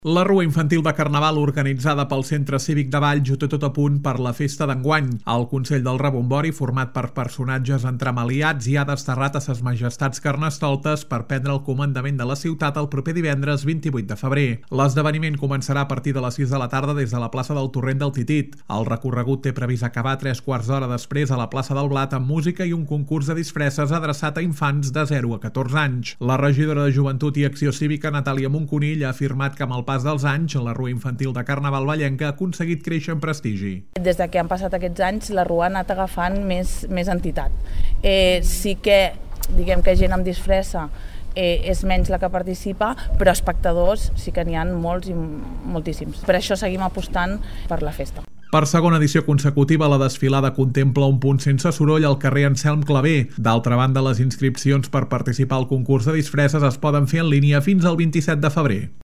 La rua infantil de Carnaval organitzada pel Centre Cívic de Valls ho té tot a punt per la festa d'enguany. El Consell del Rebombori, format per personatges entremaliats, hi ha desterrat a ses majestats carnestoltes per prendre el comandament de la ciutat el proper divendres 28 de febrer. L'esdeveniment començarà a partir de les 6 de la tarda des de la plaça del Torrent del Titit. El recorregut té previst acabar 3/4 d'hora després a la plaça del Blat amb música i un concurs de disfresses adreçat a infants de 0 a 14 anys. La regidora de Joventut i Acció Cívica, Natàlia Monconill, ha afirmat que amb el pas dels anys, la rua infantil de Carnaval vallenca ha aconseguit créixer en prestigi. Des que han passat aquests anys, la rua ha anat agafant més entitat. Sí que, diguem que gent amb disfressa és menys la que participa, però espectadors sí que n'hi ha molts i moltíssims. Per això seguim apostant per la festa. Per segona edició consecutiva, la desfilada contempla un punt sense soroll al carrer Anselm Clavé. D'altra banda, les inscripcions per participar al concurs de disfresses es poden fer en línia fins al 27 de febrer.